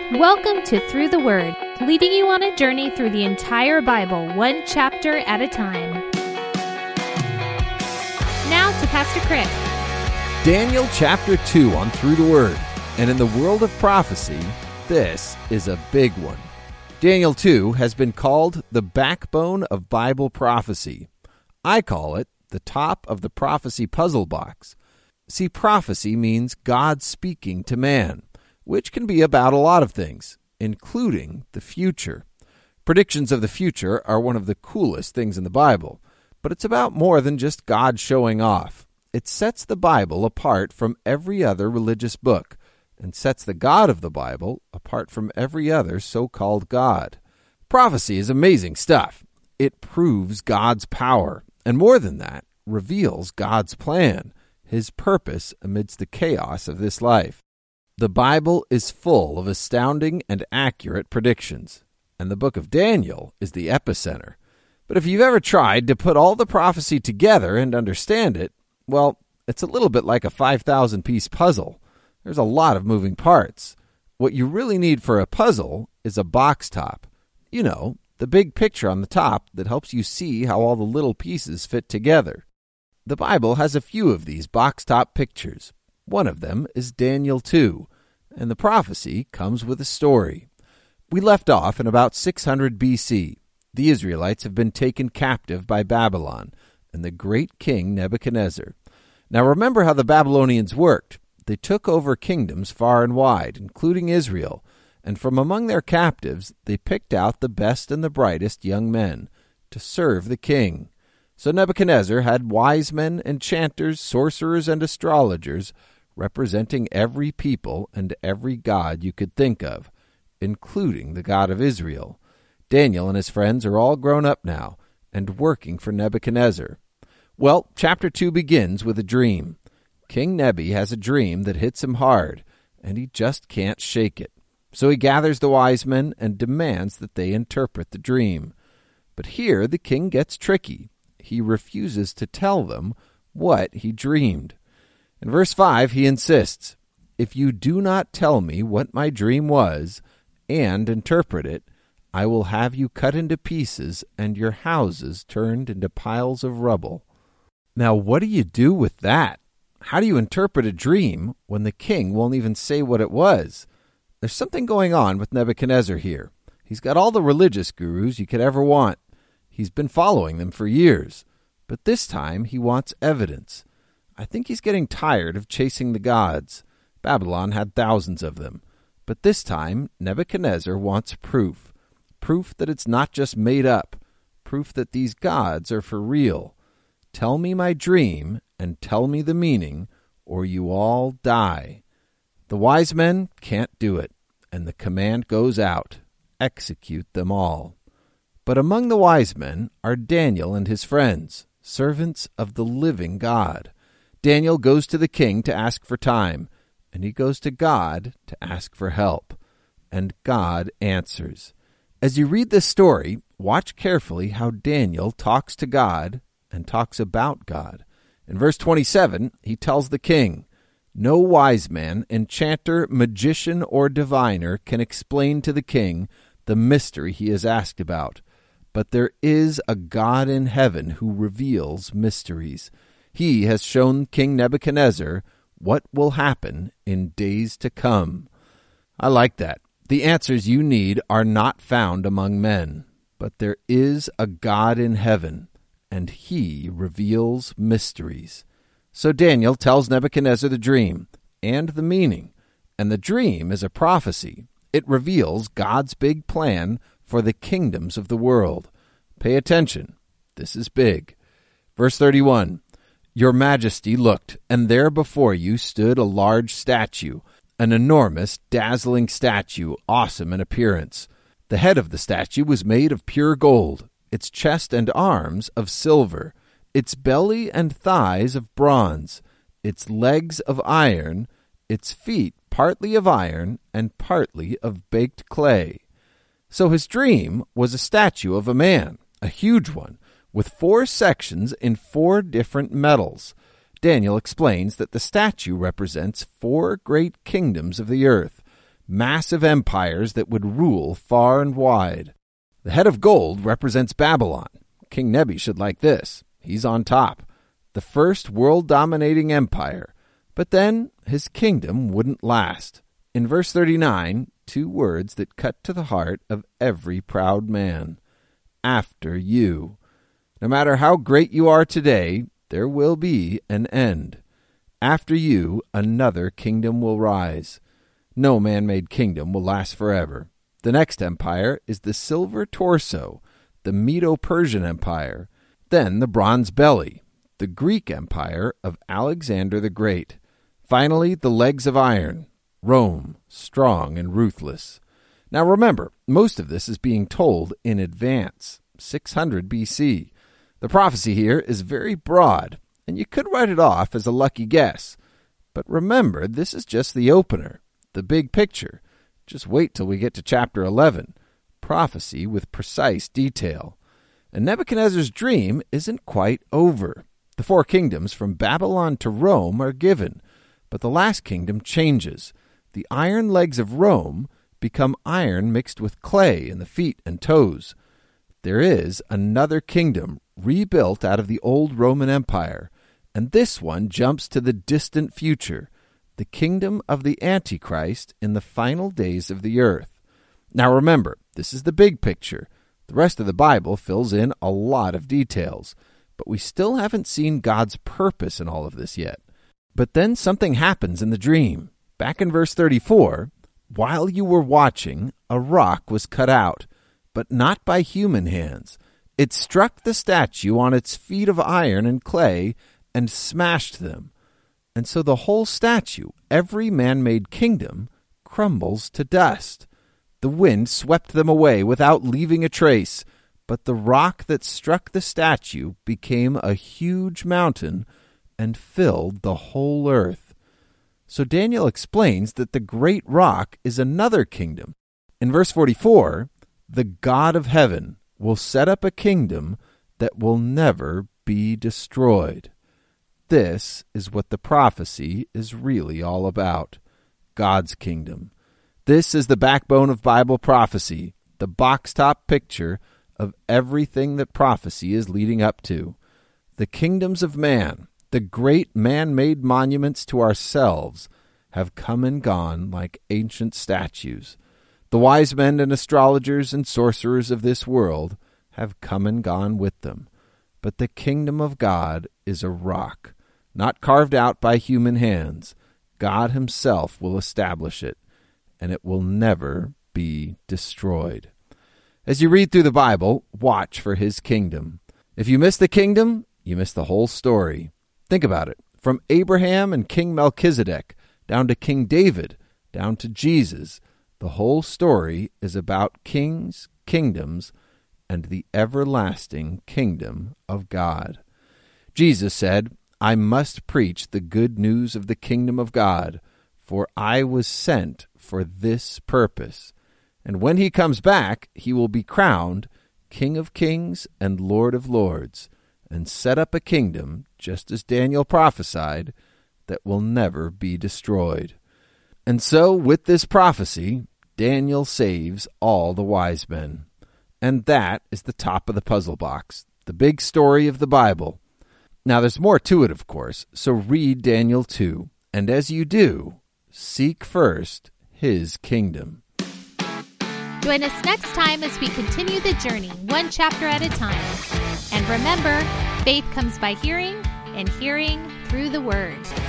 Welcome to Through the Word, leading you on a journey through the entire Bible, one chapter at a time. Now to Pastor Chris. Daniel chapter 2 on Through the Word. And in the world of prophecy, this is a big one. Daniel 2 has been called the backbone of Bible prophecy. I call it the top of the prophecy puzzle box. See, prophecy means God speaking to man, which can be about a lot of things, including the future. Predictions of the future are one of the coolest things in the Bible, but it's about more than just God showing off. It sets the Bible apart from every other religious book, and sets the God of the Bible apart from every other so-called God. Prophecy is amazing stuff. It proves God's power, and more than that, reveals God's plan, His purpose amidst the chaos of this life. The Bible is full of astounding and accurate predictions, and the book of Daniel is the epicenter. But if you've ever tried to put all the prophecy together and understand it, well, it's a little bit like a 5,000-piece puzzle. There's a lot of moving parts. What you really need for a puzzle is a box top. You know, the big picture on the top that helps you see how all the little pieces fit together. The Bible has a few of these box top pictures. One of them is Daniel 2, and the prophecy comes with a story. We left off in about 600 B.C. The Israelites have been taken captive by Babylon and the great king Nebuchadnezzar. Now remember how the Babylonians worked. They took over kingdoms far and wide, including Israel, and from among their captives they picked out the best and the brightest young men to serve the king. So Nebuchadnezzar had wise men, enchanters, sorcerers, and astrologers representing every people and every god you could think of, including the God of Israel. Daniel and his friends are all grown up now and working for Nebuchadnezzar. Well, chapter 2 begins with a dream. King Nebi has a dream that hits him hard, and he just can't shake it. So he gathers the wise men and demands that they interpret the dream. But here the king gets tricky. He refuses to tell them what he dreamed. In verse 5, he insists, "If you do not tell me what my dream was and interpret it, I will have you cut into pieces and your houses turned into piles of rubble." Now, what do you do with that? How do you interpret a dream when the king won't even say what it was? There's something going on with Nebuchadnezzar here. He's got all the religious gurus you could ever want. He's been following them for years. But this time he wants evidence. I think he's getting tired of chasing the gods. Babylon had thousands of them. But this time, Nebuchadnezzar wants proof. Proof that it's not just made up. Proof that these gods are for real. Tell me my dream and tell me the meaning, or you all die. The wise men can't do it, and the command goes out. Execute them all. But among the wise men are Daniel and his friends, servants of the living God. Daniel goes to the king to ask for time, and he goes to God to ask for help. And God answers. As you read this story, watch carefully how Daniel talks to God and talks about God. In verse 27, he tells the king, "No wise man, enchanter, magician, or diviner can explain to the king the mystery he has asked about. But there is a God in heaven who reveals mysteries. He has shown King Nebuchadnezzar what will happen in days to come." I like that. The answers you need are not found among men, but there is a God in heaven, and He reveals mysteries. So Daniel tells Nebuchadnezzar the dream and the meaning, and the dream is a prophecy. It reveals God's big plan for the kingdoms of the world. Pay attention. This is big. Verse 31, "Your majesty looked, and there before you stood a large statue, an enormous, dazzling statue, awesome in appearance. The head of the statue was made of pure gold, its chest and arms of silver, its belly and thighs of bronze, its legs of iron, its feet partly of iron and partly of baked clay." So his dream was a statue of a man, a huge one, with 4 sections in 4 different metals. Daniel explains that the statue represents 4 great kingdoms of the earth. massive empires that would rule far and wide. The head of gold represents Babylon. King Nebi should like this. He's on top. The first world-dominating empire. But then his kingdom wouldn't last. In verse 39, 2 words that cut to the heart of every proud man. After you. No matter how great you are today, there will be an end. After you, another kingdom will rise. No man-made kingdom will last forever. The next empire is the silver torso, the Medo-Persian Empire. Then the bronze belly, the Greek Empire of Alexander the Great. Finally, the legs of iron, Rome, strong and ruthless. Now remember, most of this is being told in advance, 600 BC. The prophecy here is very broad, and you could write it off as a lucky guess. But remember, this is just the opener, the big picture. Just wait till we get to chapter 11, prophecy with precise detail. And Nebuchadnezzar's dream isn't quite over. The 4 kingdoms from Babylon to Rome are given, but the last kingdom changes. The iron legs of Rome become iron mixed with clay in the feet and toes. There is another kingdom rebuilt out of the old Roman Empire, and this one jumps to the distant future, the kingdom of the Antichrist in the final days of the earth. Now remember, this is the big picture. The rest of the Bible fills in a lot of details, but we still haven't seen God's purpose in all of this yet. But then something happens in the dream. Back in verse 34, while you were watching, a rock was cut out, but not by human hands. It struck the statue on its feet of iron and clay and smashed them. And so the whole statue, every man-made kingdom, crumbles to dust. The wind swept them away without leaving a trace, but the rock that struck the statue became a huge mountain and filled the whole earth. So Daniel explains that the great rock is another kingdom. In verse 44, the God of heaven will set up a kingdom that will never be destroyed. This is what the prophecy is really all about, God's kingdom. This is the backbone of Bible prophecy, the box-top picture of everything that prophecy is leading up to. The kingdoms of man, the great man-made monuments to ourselves, have come and gone like ancient statues. The wise men and astrologers and sorcerers of this world have come and gone with them. But the kingdom of God is a rock, not carved out by human hands. God himself will establish it, and it will never be destroyed. As you read through the Bible, watch for his kingdom. If you miss the kingdom, you miss the whole story. Think about it. From Abraham and King Melchizedek, down to King David, down to Jesus, the whole story is about kings, kingdoms, and the everlasting kingdom of God. Jesus said, I must preach the good news of the kingdom of God, for I was sent for this purpose. And when he comes back, he will be crowned King of kings and Lord of lords, and set up a kingdom, just as Daniel prophesied, that will never be destroyed. And so, with this prophecy, Daniel saves all the wise men. And that is the top of the puzzle box, the big story of the Bible. Now, there's more to it, of course, so read Daniel 2, and as you do, seek first his kingdom. Join us next time as we continue the journey, one chapter at a time. And remember, faith comes by hearing, and hearing through the Word.